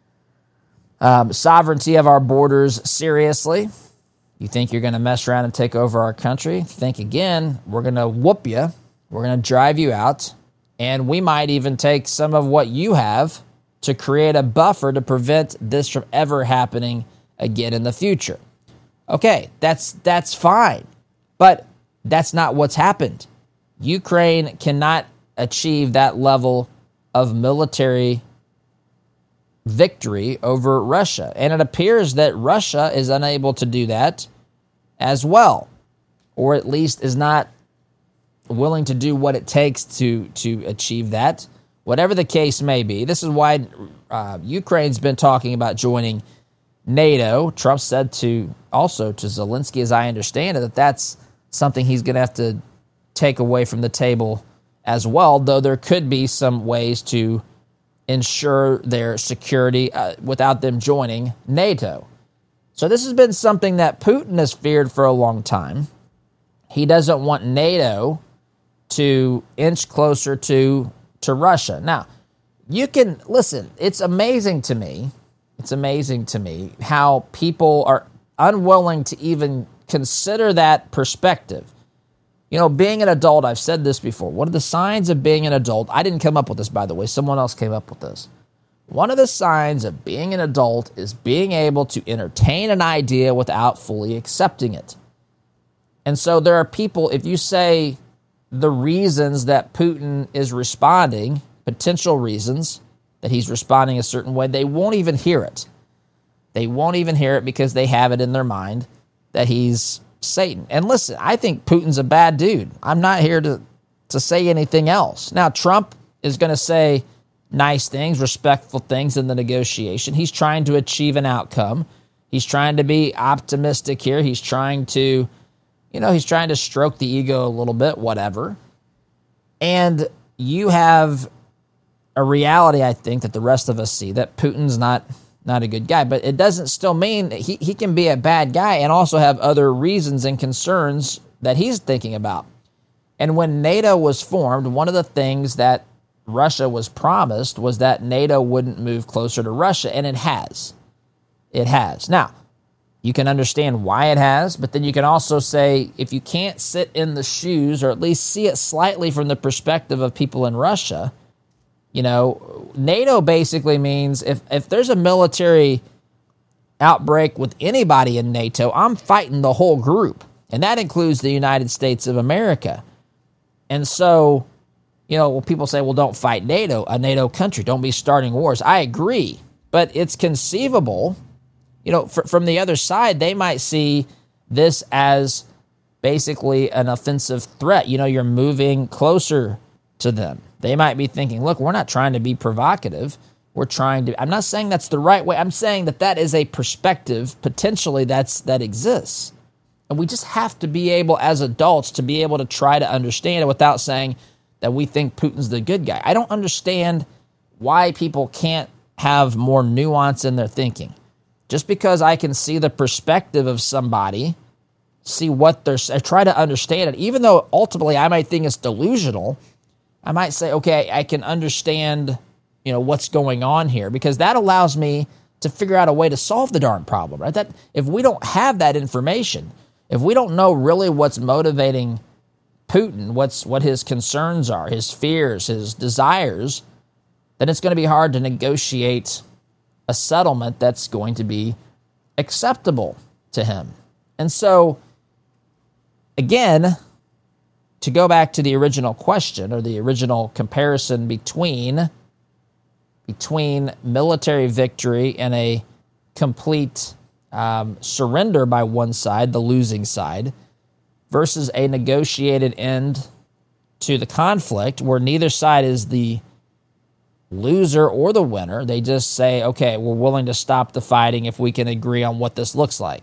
um, sovereignty of our borders seriously. You think you're going to mess around and take over our country? Think again. We're going to whoop you. We're going to drive you out. And we might even take some of what you have to create a buffer to prevent this from ever happening again in the future. Okay, that's that's fine. But that's not what's happened. Ukraine cannot achieve that level of military victory over Russia. And it appears that Russia is unable to do that as well, or at least is not willing to do what it takes to, to achieve that. Whatever the case may be, this is why uh, Ukraine's been talking about joining NATO. Trump said to also to Zelensky, as I understand it, that that's something he's going to have to take away from the table as well, though there could be some ways to ensure their security uh, without them joining NATO. So this has been something that Putin has feared for a long time. He doesn't want NATO to inch closer to, to Russia. Now, you can, listen, it's amazing to me, it's amazing to me how people are unwilling to even consider that perspective. You know, being an adult, I've said this before. One of the signs of being an adult, I didn't come up with this, by the way. Someone else came up with this. One of the signs of being an adult is being able to entertain an idea without fully accepting it. And so there are people, if you say the reasons that Putin is responding, potential reasons that he's responding a certain way, they won't even hear it. They won't even hear it because they have it in their mind that he's Satan. And listen, I think Putin's a bad dude. I'm not here to, to say anything else. Now, Trump is going to say nice things, respectful things in the negotiation. He's trying to achieve an outcome. He's trying to be optimistic here. He's trying to, you know, he's trying to stroke the ego a little bit, whatever. And you have a reality, I think, that the rest of us see, that Putin's not not a good guy. But it doesn't still mean that he, he can be a bad guy and also have other reasons and concerns that he's thinking about. And when NATO was formed, one of the things that Russia was promised was that NATO wouldn't move closer to Russia, and it has. It has. Now, you can understand why it has, but then you can also say, if you can't sit in the shoes or at least see it slightly from the perspective of people in Russia, you know, NATO basically means if, if there's a military outbreak with anybody in NATO, I'm fighting the whole group, and that includes the United States of America. And so, you know, well, people say, well, don't fight NATO, a NATO country. Don't be starting wars. I agree, but it's conceivable. You know, fr- from the other side, they might see this as basically an offensive threat. You know, you're moving closer to them. They might be thinking, look, we're not trying to be provocative. We're trying to, I'm not saying that's the right way. I'm saying that that is a perspective potentially that's that exists. And we just have to be able, as adults, to be able to try to understand it without saying that we think Putin's the good guy. I don't understand why people can't have more nuance in their thinking. Just because I can see the perspective of somebody, see what they're, try to understand it, even though ultimately I might think it's delusional, I might say, okay, I can understand, you know, what's going on here, because that allows me to figure out a way to solve the darn problem, right? That if we don't have that information, if we don't know really what's motivating Putin, what's what his concerns are, his fears, his desires, then it's going to be hard to negotiate a settlement that's going to be acceptable to him. And so, again, to go back to the original question or the original comparison between between military victory and a complete um, surrender by one side, the losing side, versus a negotiated end to the conflict where neither side is the loser or the winner. They just say, okay, we're willing to stop the fighting if we can agree on what this looks like.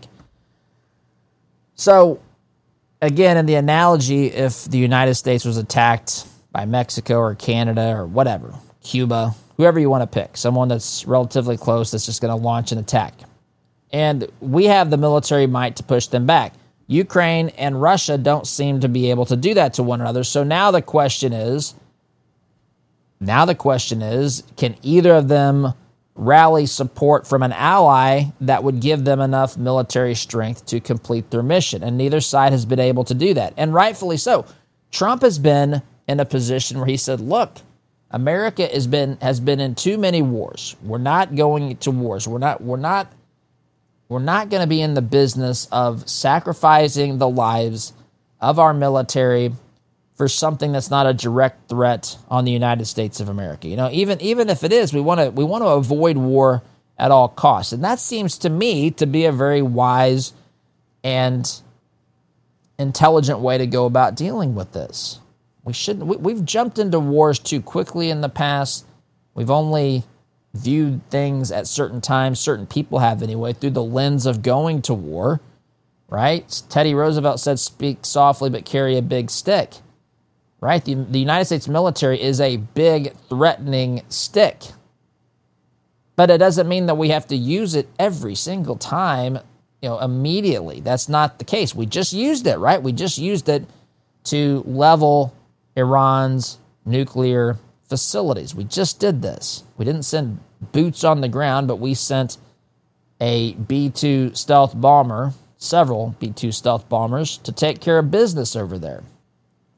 So, again, in the analogy, if the United States was attacked by Mexico or Canada or whatever, Cuba, whoever you want to pick, someone that's relatively close that's just going to launch an attack. And we have the military might to push them back. Ukraine and Russia don't seem to be able to do that to one another. So now the question is, now the question is, can either of them rally support from an ally that would give them enough military strength to complete their mission? And neither side has been able to do that. And rightfully so. Trump has been in a position where he said, look, America has been has been in too many wars. We're not going to wars. We're not we're not we're not going to be in the business of sacrificing the lives of our military for something that's not a direct threat on the United States of America. You know, even even if it is, we want to we want to avoid war at all costs. And that seems to me to be a very wise and intelligent way to go about dealing with this. We shouldn't we, we've jumped into wars too quickly in the past. We've only viewed things at certain times, certain people have anyway, through the lens of going to war, right? Teddy Roosevelt said, speak softly but carry a big stick. Right? The, the United States military is a big, threatening stick. But it doesn't mean that we have to use it every single time, you know, immediately. That's not the case. We just used it, right? We just used it to level Iran's nuclear facilities. We just did this. We didn't send boots on the ground, but we sent a B two stealth bomber, several B two stealth bombers, to take care of business over there.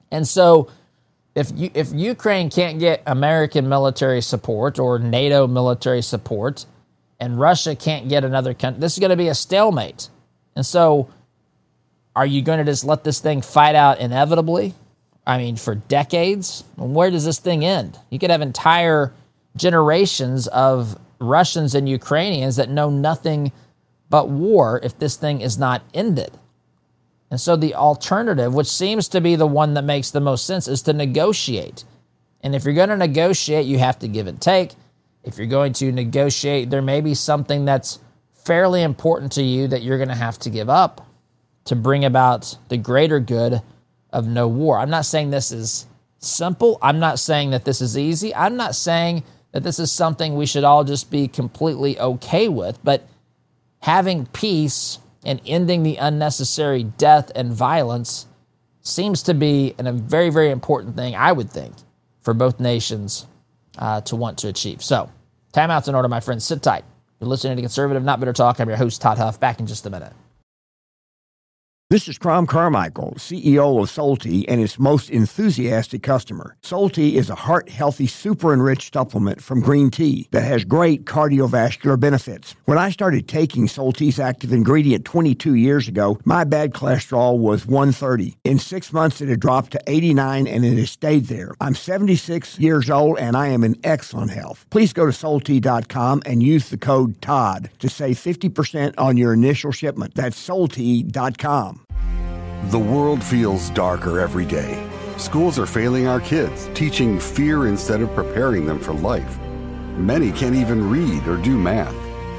And so if you, if Ukraine can't get American military support or NATO military support, and Russia can't get another country, this is going to be a stalemate. And so are you going to just let this thing fight out inevitably? I mean, for decades? Where does this thing end? You could have entire generations of Russians and Ukrainians that know nothing but war if this thing is not ended. And so the alternative, which seems to be the one that makes the most sense, is to negotiate. And if you're going to negotiate, you have to give and take. If you're going to negotiate, there may be something that's fairly important to you that you're going to have to give up to bring about the greater good of no war. I'm not saying this is simple. I'm not saying that this is easy. I'm not saying that this is something we should all just be completely okay with, but having peace and ending the unnecessary death and violence seems to be a very, very important thing, I would think, for both nations uh, to want to achieve. So, timeout's in order, my friends. Sit tight. You're listening to Conservative Not Bitter Talk. I'm your host, Todd Huff. Back in just a minute. This is Crom Carmichael, C E O of Solti, and its most enthusiastic customer. Solti is a heart-healthy, super-enriched supplement from green tea that has great cardiovascular benefits. When I started taking Solti's active ingredient twenty-two years ago, my bad cholesterol was one thirty. In six months, it had dropped to eighty-nine, and it has stayed there. I'm seventy-six years old, and I am in excellent health. Please go to Solti dot com and use the code TODD to save fifty percent on your initial shipment. That's Solti dot com. The world feels darker every day. Schools are failing our kids, teaching fear instead of preparing them for life. Many can't even read or do math.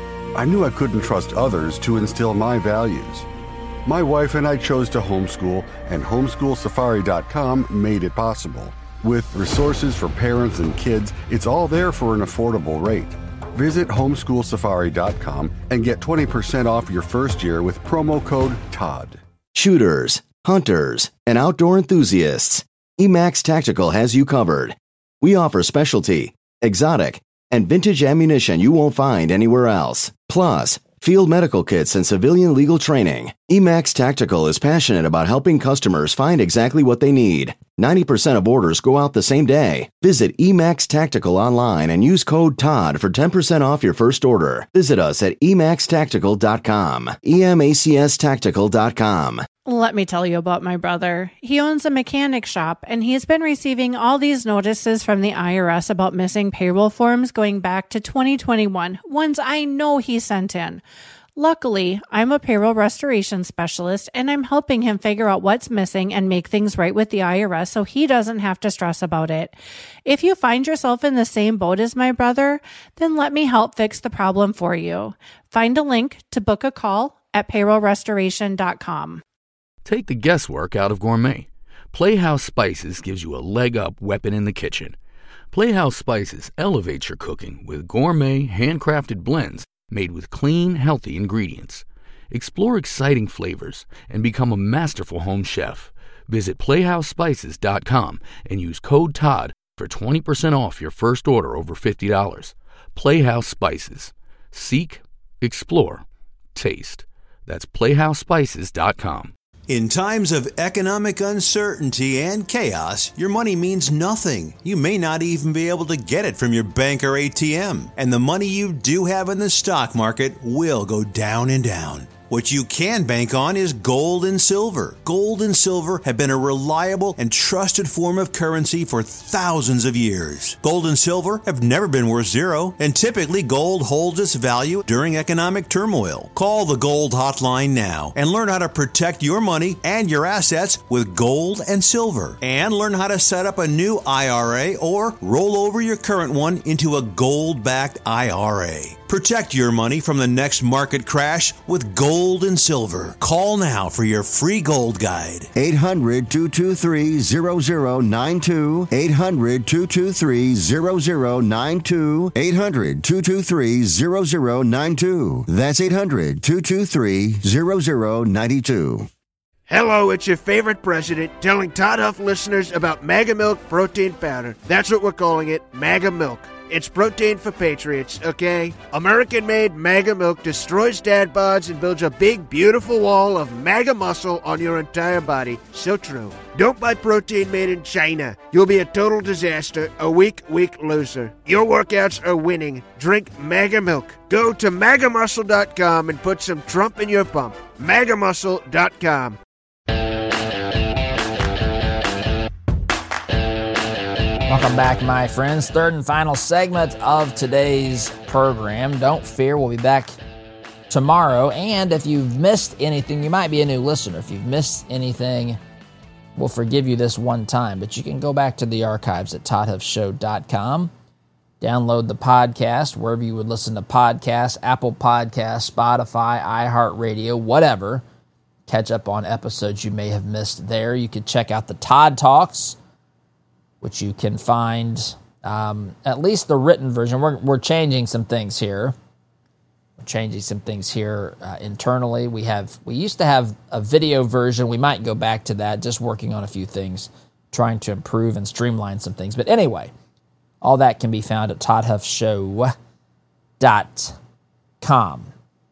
I knew I couldn't trust others to instill my values. My wife and I chose to homeschool, and homeschool safari dot com made it possible. With resources for parents and kids, it's all there for an affordable rate. Visit homeschool safari dot com and get twenty percent off your first year with promo code TODD. Shooters, hunters, and outdoor enthusiasts, Emax Tactical has you covered. We offer specialty, exotic, and vintage ammunition you won't find anywhere else. Plus, field medical kits and civilian legal training. Emax Tactical is passionate about helping customers find exactly what they need. ninety percent of orders go out the same day. Visit Emax Tactical online and use code TODD for ten percent off your first order. Visit us at emax tactical dot com. E M A C S tactical dot com. Let me tell you about my brother. He owns a mechanic shop, and he's been receiving all these notices from the I R S about missing payroll forms going back to twenty twenty-one, ones I know he sent in. Luckily, I'm a payroll restoration specialist, and I'm helping him figure out what's missing and make things right with the I R S so he doesn't have to stress about it. If you find yourself in the same boat as my brother, then let me help fix the problem for you. Find a link to book a call at payroll restoration dot com. Take the guesswork out of gourmet. Playhouse Spices gives you a leg-up weapon in the kitchen. Playhouse Spices elevates your cooking with gourmet, handcrafted blends made with clean, healthy ingredients. Explore exciting flavors and become a masterful home chef. Visit playhouse spices dot com and use code TODD for twenty percent off your first order over fifty dollars. Playhouse Spices. Seek, explore, taste. That's playhouse spices dot com. In times of economic uncertainty and chaos, your money means nothing. You may not even be able to get it from your bank or A T M. And the money you do have in the stock market will go down and down. What you can bank on is gold and silver. Gold and silver have been a reliable and trusted form of currency for thousands of years. Gold and silver have never been worth zero, and typically gold holds its value during economic turmoil. Call the Gold Hotline now and learn how to protect your money and your assets with gold and silver. And learn how to set up a new I R A or roll over your current one into a gold-backed I R A. Protect your money from the next market crash with gold and silver. Call now for your free gold guide. eight hundred, two two three, zero zero nine two. eight hundred, two two three, zero zero nine two. eight hundred, two two three, zero zero nine two. That's eight hundred, two two three, zero zero nine two. Hello, it's your favorite president telling Todd Huff listeners about Mega Milk Protein Powder. That's what we're calling it, Mega Milk. It's protein for patriots, okay? American-made MAGA milk destroys dad bods and builds a big, beautiful wall of MAGA muscle on your entire body. So true. Don't buy protein made in China. You'll be a total disaster, a weak, weak loser. Your workouts are winning. Drink MAGA milk. Go to maga muscle dot com and put some Trump in your pump. maga muscle dot com. Welcome back, my friends. Third and final segment of today's program. Don't fear, we'll be back tomorrow. And if you've missed anything, you might be a new listener. If you've missed anything, we'll forgive you this one time. But you can go back to the archives at todd huff show dot com. Download the podcast wherever you would listen to podcasts, Apple Podcasts, Spotify, iHeartRadio, whatever. Catch up on episodes you may have missed there. You can check out the Todd Talks, which you can find, um, at least the written version. We're, we're changing some things here. We're changing some things here uh, internally. We have we used to have a video version. We might go back to that, just working on a few things, trying to improve and streamline some things. But anyway, all that can be found at todd huff show dot com.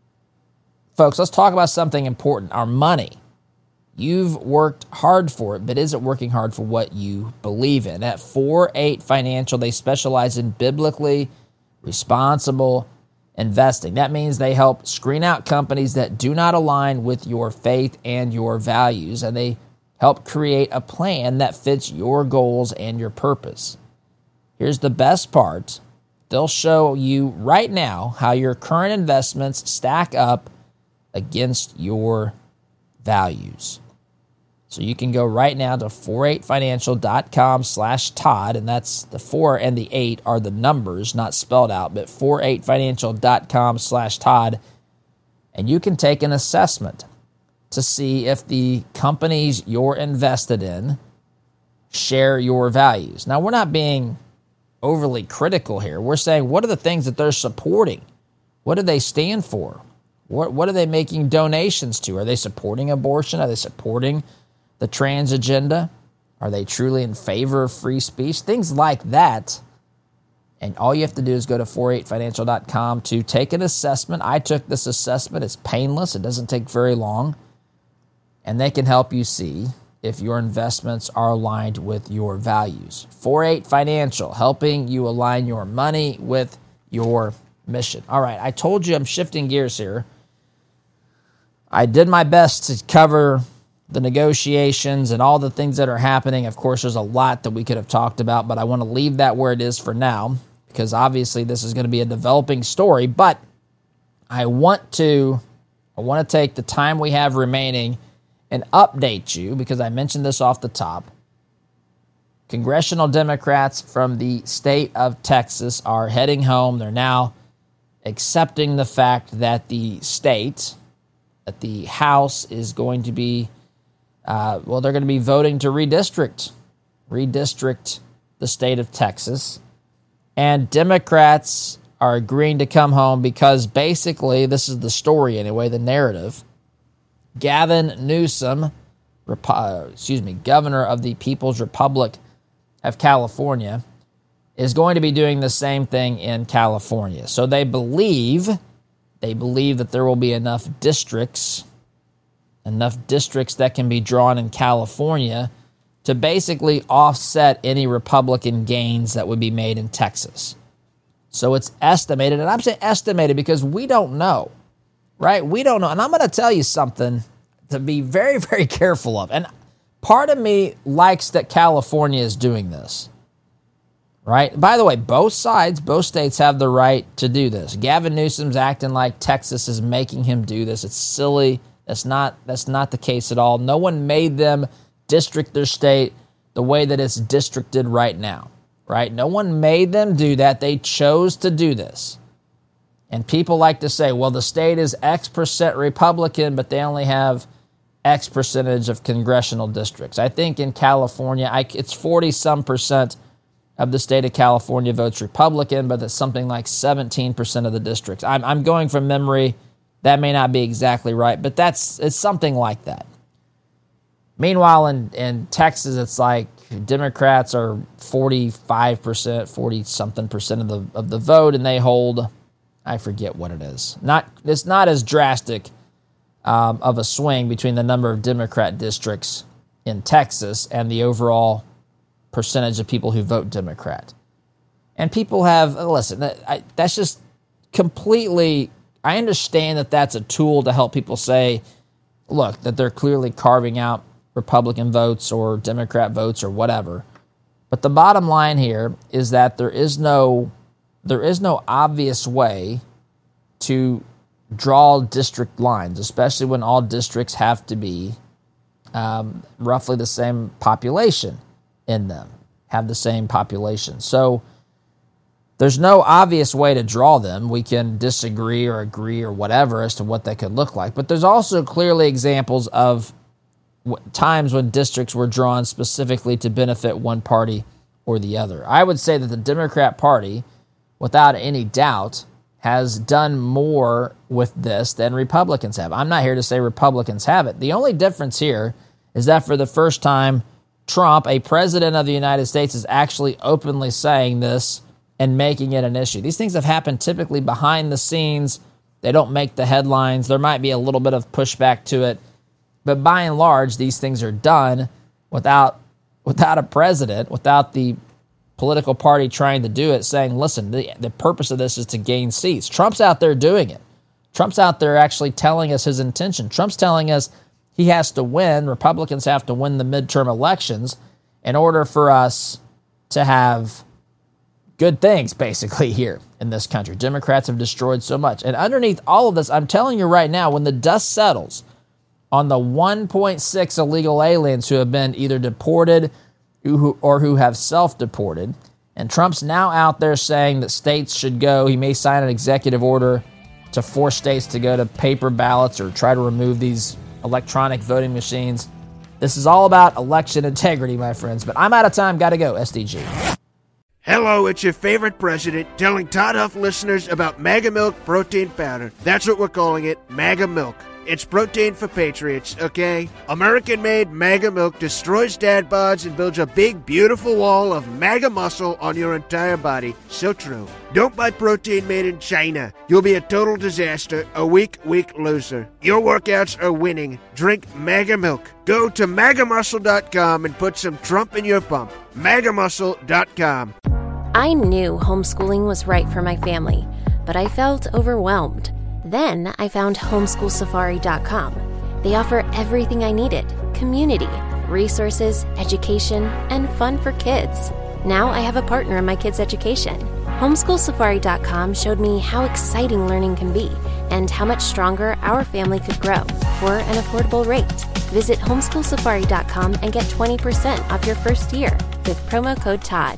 Folks, let's talk about something important, our money. You've worked hard for it, but is it working hard for what you believe in? At four eight Financial, they specialize in biblically responsible investing. That means they help screen out companies that do not align with your faith and your values, and they help create a plan that fits your goals and your purpose. Here's the best part. They'll show you right now how your current investments stack up against your values. So you can go right now to four eight financial dot com slash Todd, and that's the four and the eight are the numbers, not spelled out, but four eight financial dot com slash Todd, and you can take an assessment to see if the companies you're invested in share your values. Now, we're not being overly critical here. We're saying, what are the things that they're supporting? What do they stand for? What, what are they making donations to? Are they supporting abortion? Are they supporting the trans agenda? Are they truly in favor of free speech? Things like that. And all you have to do is go to four eight financial dot com to take an assessment. I took this assessment. It's painless. It doesn't take very long. And they can help you see if your investments are aligned with your values. four eight Financial, helping you align your money with your mission. All right, I told you I'm shifting gears here. I did my best to cover the negotiations and all the things that are happening. Of course, there's a lot that we could have talked about, but I want to leave that where it is for now, because obviously this is going to be a developing story. But I want to, I want to take the time we have remaining and update you, because I mentioned this off the top. Congressional Democrats from the state of Texas are heading home. They're now accepting the fact that the state, that the House is going to be, uh, well, they're going to be voting to redistrict, redistrict the state of Texas. And Democrats are agreeing to come home because basically, this is the story anyway, the narrative, Gavin Newsom, Repo- excuse me, governor of the People's Republic of California, is going to be doing the same thing in California. So they believe, they believe that there will be enough districts, enough districts that can be drawn in California to basically offset any Republican gains that would be made in Texas. So it's estimated, and I'm saying estimated because we don't know, right? We don't know. And I'm going to tell you something to be very, very careful of. And part of me likes that California is doing this, right? By the way, both sides, both states have the right to do this. Gavin Newsom's acting like Texas is making him do this. It's silly. That's not, that's not the case at all. No one made them district their state the way that it's districted right now, right? No one made them do that. They chose to do this. And people like to say, well, the state is X percent Republican, but they only have X percentage of congressional districts. I think in California, I, it's forty-some percent of the state of California votes Republican, but it's something like seventeen percent of the districts. I'm, I'm going from memory. That may not be exactly right, but that's it's something like that. Meanwhile, in, in Texas, it's like Democrats are forty-five percent, forty-something percent of the of the vote, and they hold, I forget what it is. Not It's not as drastic um, of a swing between the number of Democrat districts in Texas and the overall percentage of people who vote Democrat. And people have, listen, that, I, that's just completely, I understand that that's a tool to help people say, look, that they're clearly carving out Republican votes or Democrat votes or whatever. But the bottom line here is that there is no there is no obvious way to draw district lines, especially when all districts have to be um, roughly the same population in them, have the same population. So there's no obvious way to draw them. We can disagree or agree or whatever as to what they could look like. But there's also clearly examples of times when districts were drawn specifically to benefit one party or the other. I would say that the Democrat Party, without any doubt, has done more with this than Republicans have. I'm not here to say Republicans have it. The only difference here is that for the first time, Trump, a president of the United States, is actually openly saying this and making it an issue. These things have happened typically behind the scenes. They don't make the headlines. There might be a little bit of pushback to it. But by and large, these things are done without without a president, without the political party trying to do it, saying, listen, the, the purpose of this is to gain seats. Trump's out there doing it. Trump's out there actually telling us his intention. Trump's telling us he has to win. Republicans have to win the midterm elections in order for us to have good things, basically, here in this country. Democrats have destroyed so much. And underneath all of this, I'm telling you right now, when the dust settles on the one point six illegal aliens who have been either deported or who have self-deported, and Trump's now out there saying that states should go, he may sign an executive order to force states to go to paper ballots or try to remove these electronic voting machines. This is all about election integrity, my friends. But I'm out of time. Got to go. S D G. Hello, it's your favorite president telling Todd Huff listeners about Mega Milk Protein Powder. That's what we're calling it, Mega Milk. It's protein for patriots, okay? American-made Mega Milk destroys dad bods and builds a big, beautiful wall of mega muscle on your entire body. So true. Don't buy protein made in China. You'll be a total disaster, a weak, weak loser. Your workouts are winning. Drink Mega Milk. Go to mega muscle dot com and put some Trump in your pump. mega muscle dot com. I knew homeschooling was right for my family, but I felt overwhelmed. Then I found homeschool safari dot com. They offer everything I needed: community, resources, education, and fun for kids. Now I have a partner in my kids' education. homeschool safari dot com showed me how exciting learning can be and how much stronger our family could grow for an affordable rate. Visit homeschool safari dot com and get twenty percent off your first year with promo code Todd.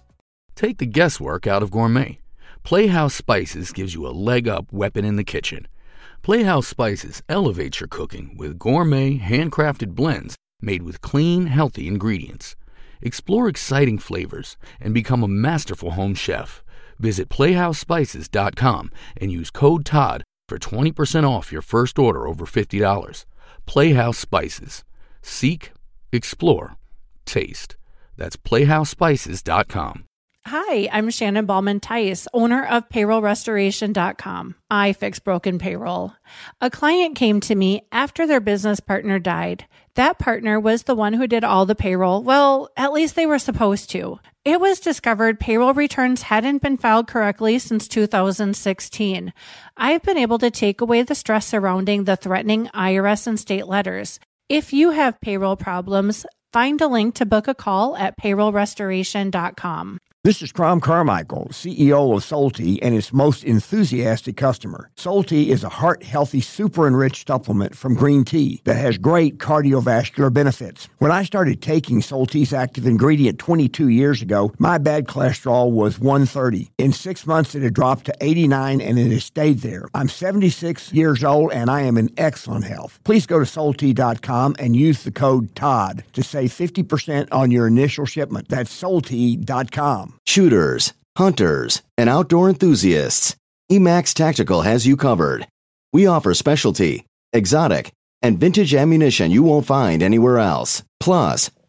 Take the guesswork out of gourmet. Playhouse Spices gives you a leg-up weapon in the kitchen. Playhouse Spices elevates your cooking with gourmet, handcrafted blends made with clean, healthy ingredients. Explore exciting flavors and become a masterful home chef. Visit playhouse spices dot com and use code Todd for twenty percent off your first order over fifty dollars. Playhouse Spices. Seek, explore, taste. That's playhouse spices dot com. Hi, I'm Shannon Ballman Tice, owner of payroll restoration dot com. I fix broken payroll. A client came to me after their business partner died. That partner was the one who did all the payroll. Well, at least they were supposed to. It was discovered payroll returns hadn't been filed correctly since two thousand sixteen. I've been able to take away the stress surrounding the threatening I R S and state letters. If you have payroll problems, find a link to book a call at payroll restoration dot com. This is Crom Carmichael, C E O of Solti and its most enthusiastic customer. Solti is a heart-healthy, super-enriched supplement from green tea that has great cardiovascular benefits. When I started taking Solti's active ingredient twenty-two years ago, my bad cholesterol was one thirty. In six months, it had dropped to eighty-nine, and it has stayed there. I'm seventy-six years old, and I am in excellent health. Please go to solti dot com and use the code Todd to save fifty percent on your initial shipment. That's solti dot com. Shooters, hunters, and outdoor enthusiasts, Emax Tactical has you covered. We offer specialty, exotic, and vintage ammunition you won't find anywhere else. Plus,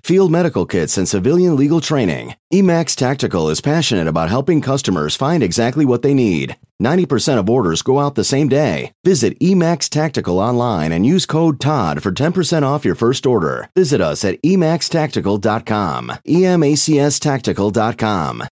field medical kits, and civilian legal training. E-Max Tactical is passionate about helping customers find exactly what they need. ninety percent of orders go out the same day. Visit E-Max Tactical online and use code Todd for ten percent off your first order. Visit us at e max tactical dot com. E M A C S tactical dot com.